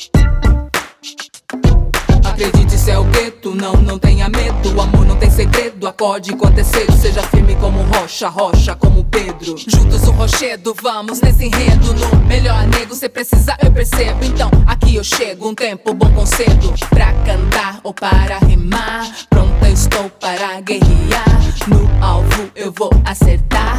Acredite, isso é o gueto, não tenha medo. O amor não tem segredo, acorde enquanto é cedo. Seja firme como rocha, rocha como Pedro. Juntos o rochedo, vamos nesse enredo. No melhor nego, cê precisa, eu percebo. Então aqui eu chego, um tempo bom concedo. Pra cantar ou para rimar, pronta eu estou para guerrear. No alvo eu vou acertar.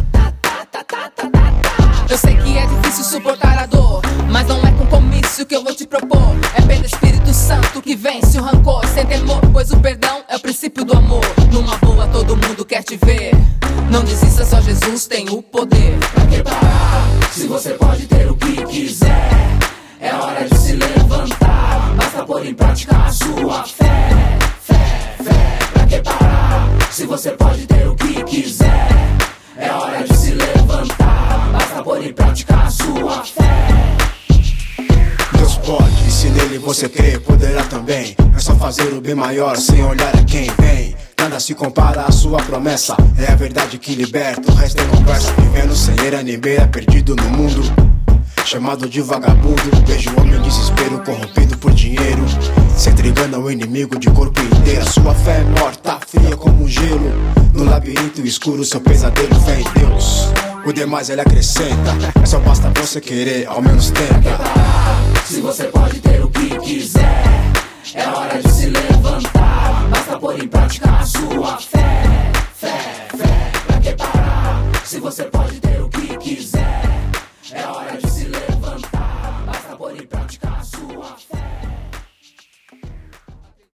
Eu sei que é difícil suportar a dor, mas não é compromisso que eu vou te propor. É pelo Espírito Santo que vence o rancor sem temor, pois o perdão é o princípio do amor. Numa boa todo mundo quer te ver, não desista, só Jesus tem o poder. Pra que parar, se você pode ter o que quiser? É hora de se levantar, basta pôr em prática a sua fé. Pra que parar, se você pode ter o que quiser? É hora de se levantar, basta pôr em prática a sua fé. Deus pode, e se nele você crer, poderá também. É só fazer o bem maior sem olhar a quem vem. Nada se compara à sua promessa, é a verdade que liberta, o resto é conversa. Vivendo sem era nem beira, perdido no mundo, chamado de vagabundo. Vejo o homem em desespero, corrompido por dinheiro, se entregando ao inimigo de corpo inteiro. Sua fé é morta, fria como um gelo. No labirinto escuro, seu pesadelo, fé em Deus. O demais ele acrescenta, só basta você querer, ao menos tenta. Se você